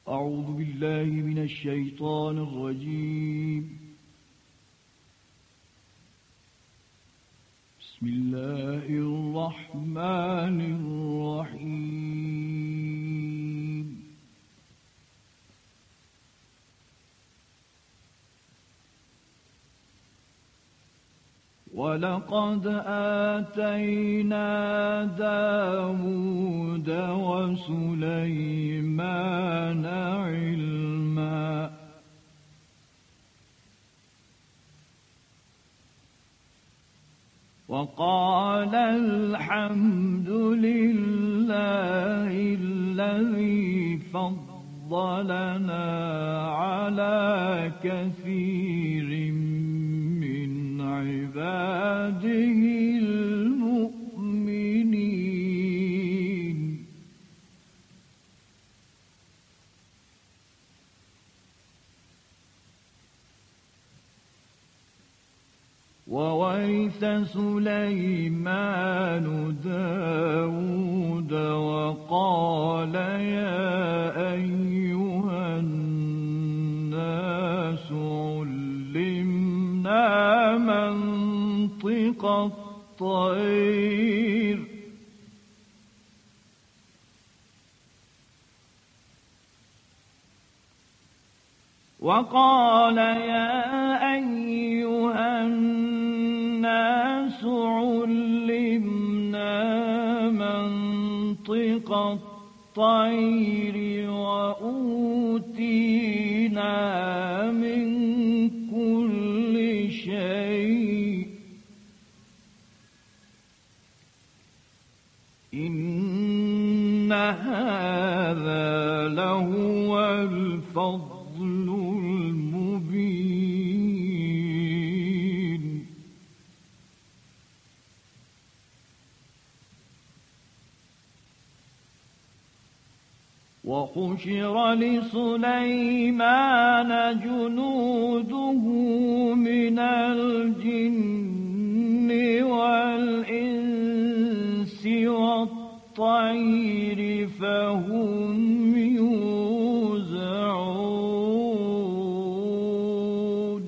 أعوذ بالله من الشيطان الرجيم. بسم الله الرحمن الرحيم. ولقد آتينا داود وسليمان علما وقال الحمد لله الذي فضلنا على كثير من عباده المؤمنين. وورث سليمان داود وقال يا أيها الناس علمنا منطق الطير وقال يا أيها الناس علمنا منطق الطير وأوتينا من كل شيء إن هذا لهو الفضل المبين. وحشر لسليمان جنوده من الجن والإنس والطير فهم يوزعون.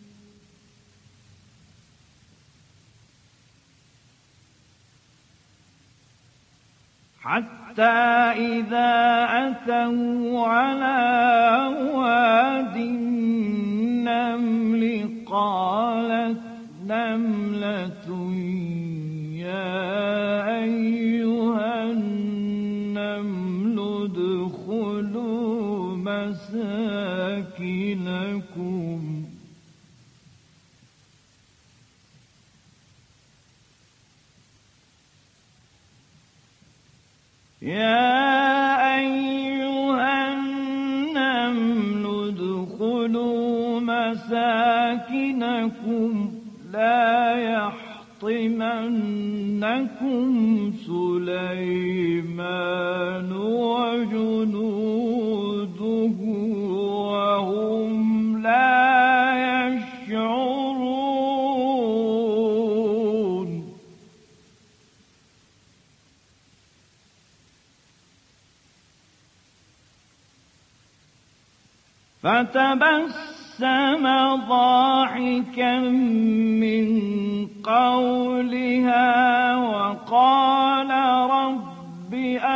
حتى إذا أتوا على واد النمل قالت نملة يا أيها النمل ادخلوا مساكنكم يا أيها النمل ادخلوا مساكنكم لا يحطمنكم سليمان وجنوده وهم لا يشعرون. فتبسم ضاحكا من قولها وقال رب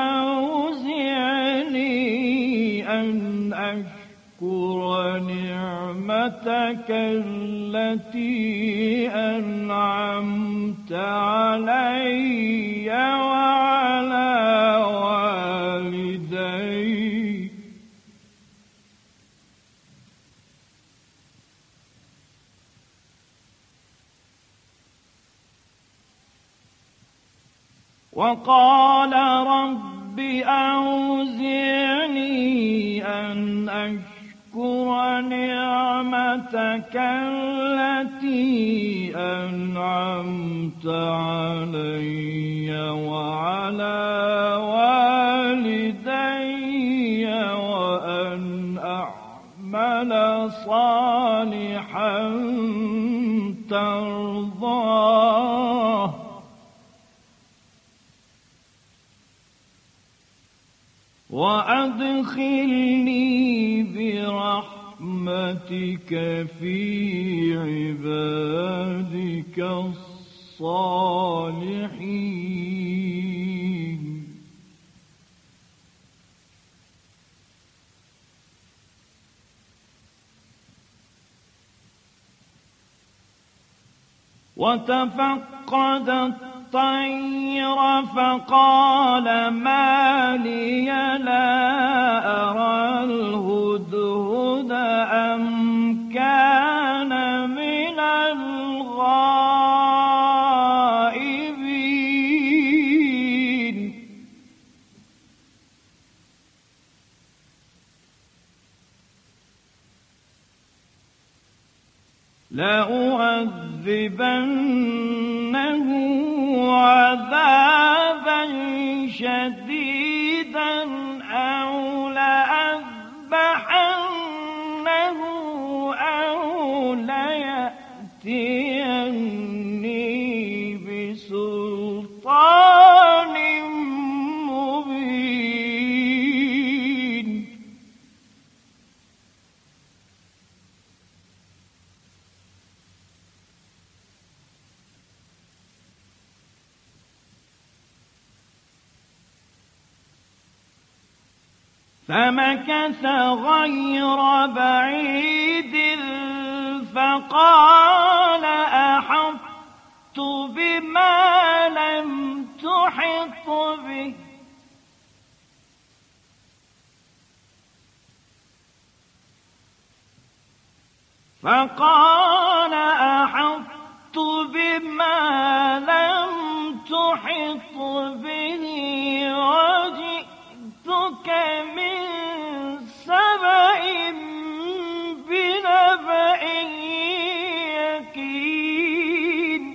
أوزعني أن أشكر نعمتك التي أنعمت علي وعلى والدي وقال رب أوزعني أن أشكر نعمتك التي أنعمت علي وعلى والدي وأن أعمل صالحا ترضاه وأدخلني برحمتك في عبادك الصالحين. وتفقد الطير فقال ما لي لا أرى الهدهد أم كان من الغائبين. لأعذبنه عذابا شديدا أو لأذبحنه أو ليأتيني بسلطان مبين. فمكث غير بعيد فقال أحطت بما لم تحط به وجئتك من سبأ بنبأ يقين.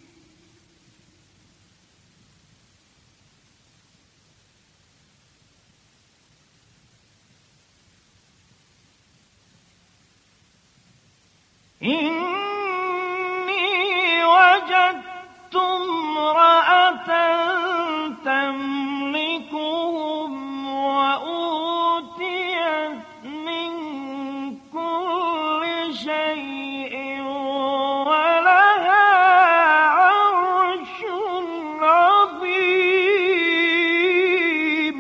إني وجدت امرأة تملكهم وأوتيت من كل شيء ولها عرش عظيم.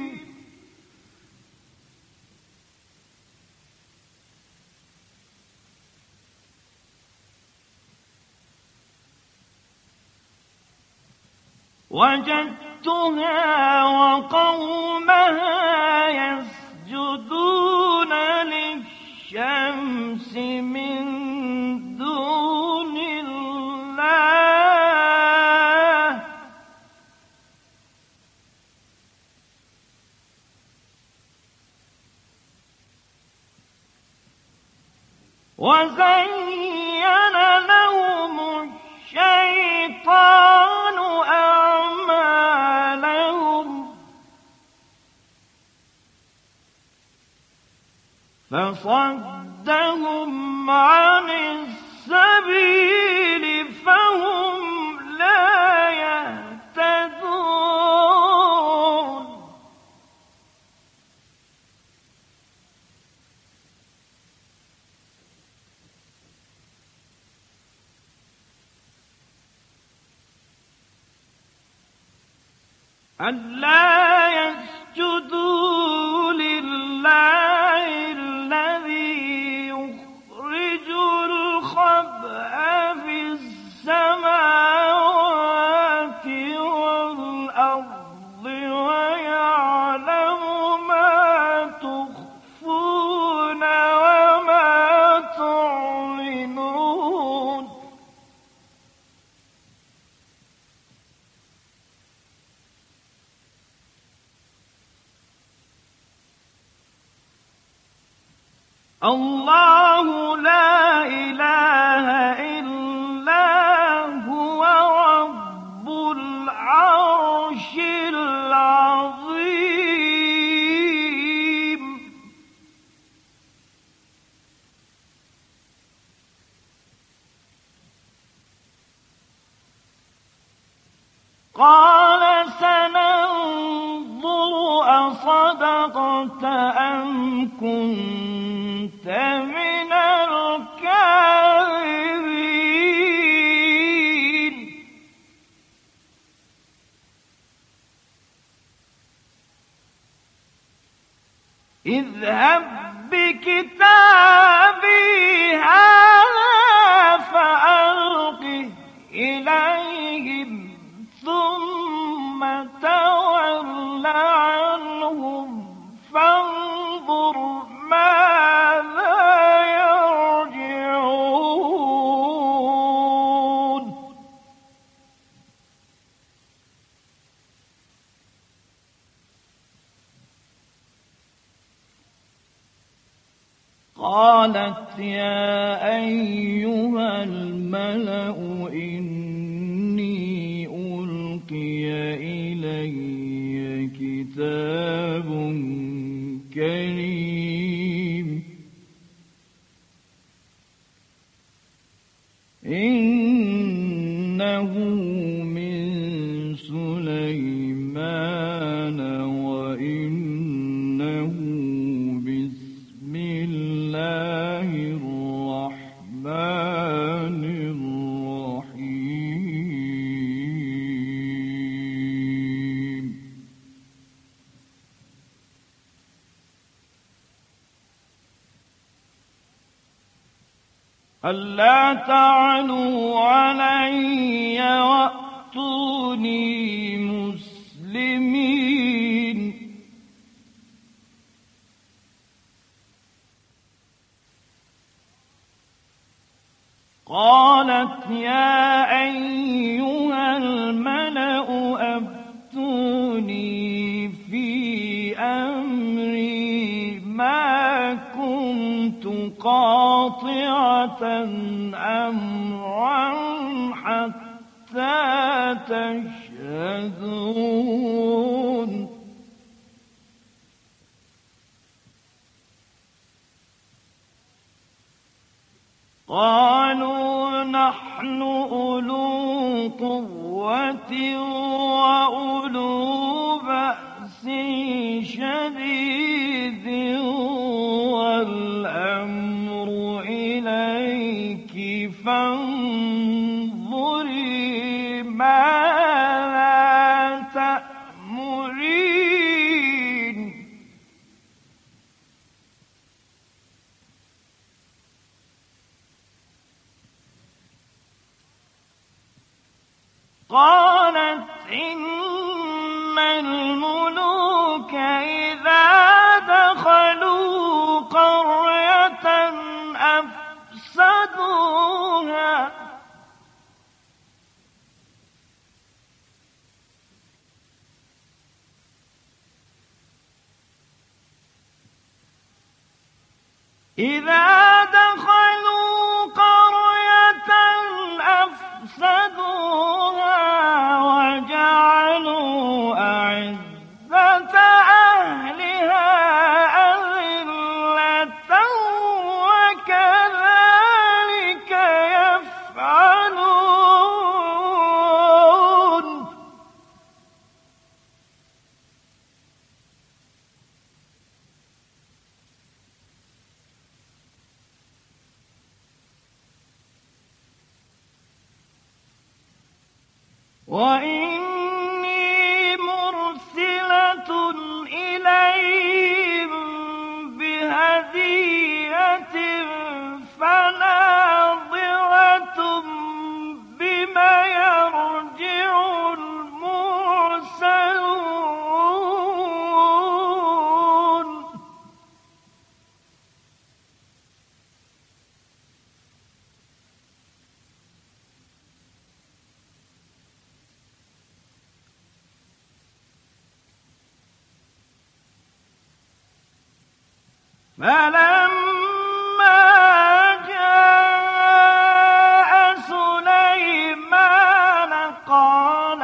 وجدتها وقومها يسجدون للشمس من دون الله وزين لهم الشيطان أعمالهم فصدهم عن السبيل فهم لا يهتدون. ألا يسجدوا لله الذي يخرج الخبأ في السماوات والأرض ويعلم ما تخفون وما تعلنون. الله لا إله إلا هو رب العرش العظيم. قال سننظر أصدقت أم كنت من الكاذبين اذهب بكتابي هذا فألقه إليهم ثم تول عنهم فانظر ماذا يرجعون قالت يا أيها الملأ إني ألقي إلي كتاب كريم إنه من سليمان وإنه بسم الله الرحمن الرحيم ألا تعلوا علي وأتوني مسلمين قالت يا أيها الملأ أفتوني في أمري ما كنت قاطعة أمرا حتى تشهدون قالوا نحن أولو قوة وأولو بأس شديد والأمر إليك فانظري ماذا تأمرين قالت إن الملوك إذا دخلوا قرية أفسدوها وجعلوا أعزة أهلها أذلة وكذلك يفعلون وإني مرسلة إليهم بهدية فناظرة بما يرجع المرسلون فلما جاء سليمان قال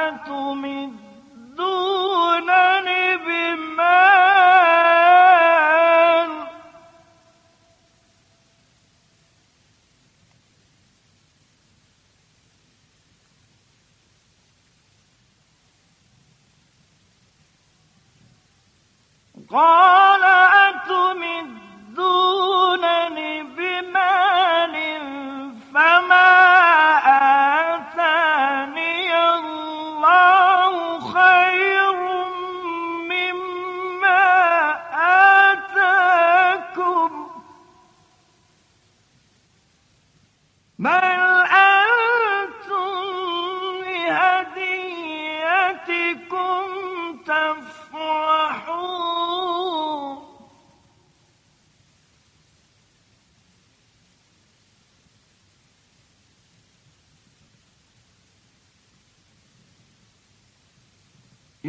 أتمدونني بمال قال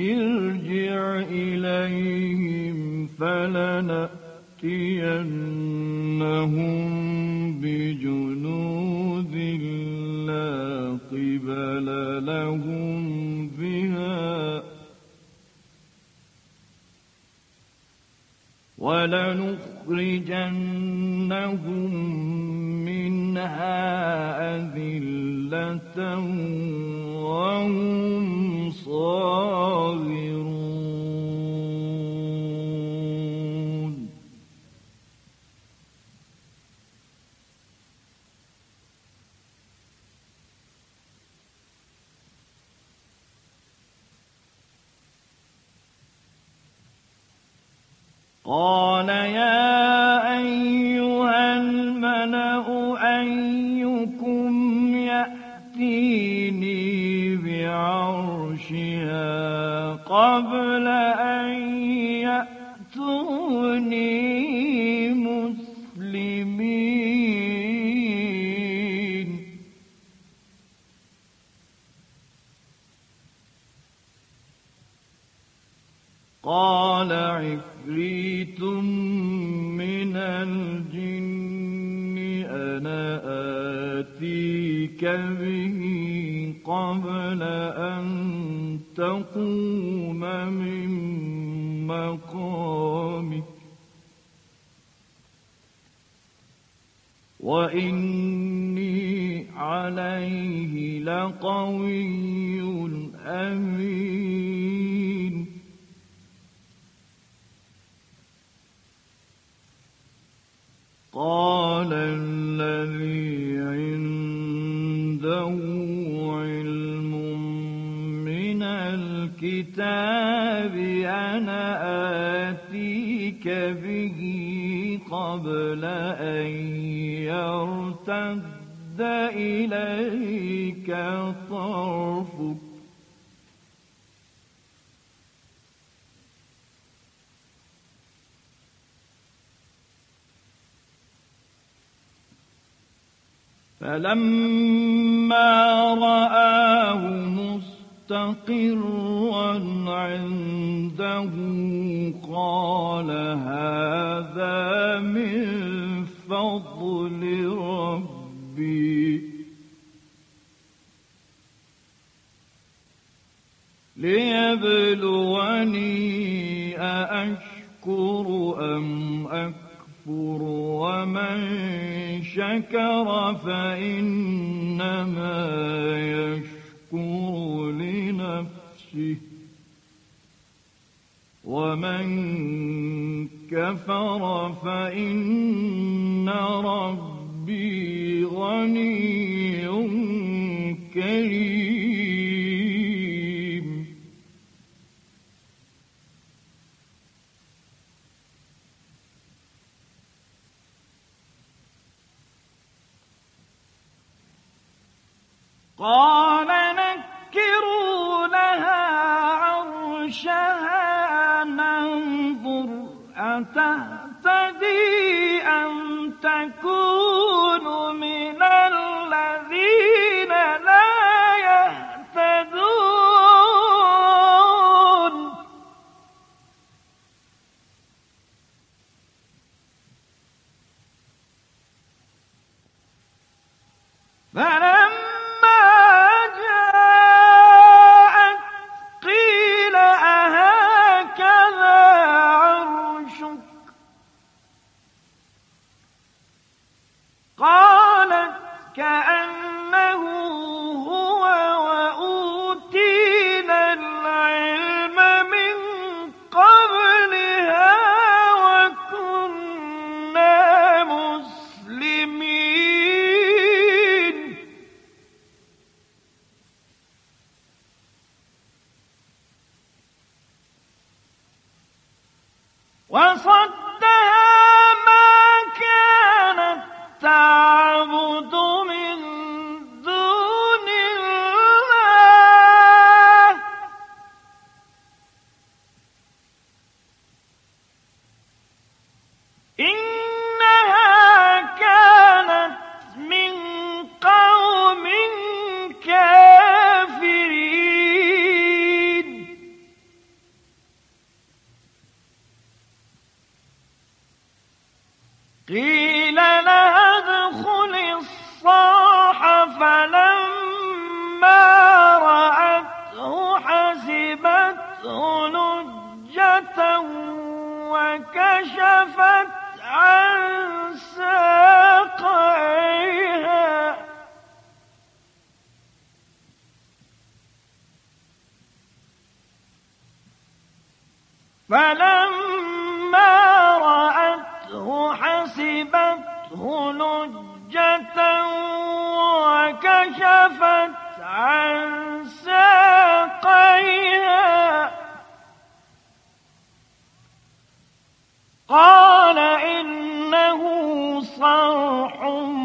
ارجع إليهم فلنأتينهم بجنود لا قبل لهم بها ولنخرجنهم منها أذلة وهم صاغرون. قال يا أيها الملأ أيكم يأتيني بعرشها قبل أن يأتوني مسلمين. قال عفريت من الجن أنا آتيك به قبل أن تقوم من مقامك وإني عليه لقوي أمين. قال الذي عنده علم من الكتاب أنا آتيك به قبل أن يرتد إليك طرفك فلما رآه مستقرا عنده قال هذا من فضل ربي ليبلوني أأشكر أم أكفر ومن شكر فإنما يشكر لنفسه ومن كفر فإن ربي غني كريم. قال نكروا لها عرشها ننظر أتهتدي أم تكون من الذين لا يهتدون. قالت كأنه هو وأوتينا العلم من قبلها وكنا مسلمين. وصدها ما كانت تعبد من دون الله إنها كانت من قوم كافرين. قيل لها ادخل الصرح فلما رأته حسبته لجة وكشفت عن ساقيها فلما رأته حسبته لجة وكشفت عن ساقيها قال إنه صرح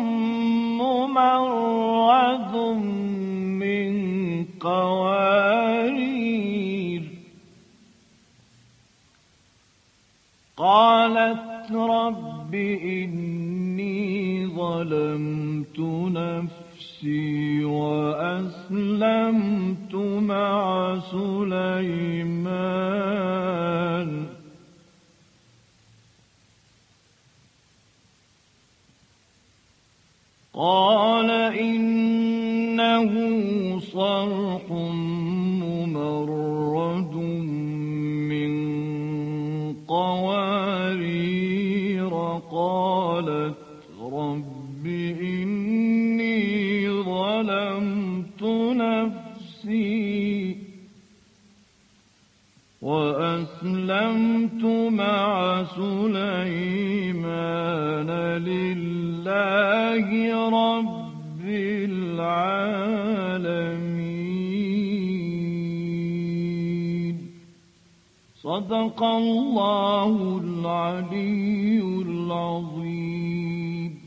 ممرد من قوارير قالت رب إني ظلمت نفسي وأسلمت مع سليمان قال إنه صرح ممرد من قوارير قالت رب إني ظلمت نفسي وأسلمت مع سليمان لله رب العالمين. صدق الله العلي العظيم.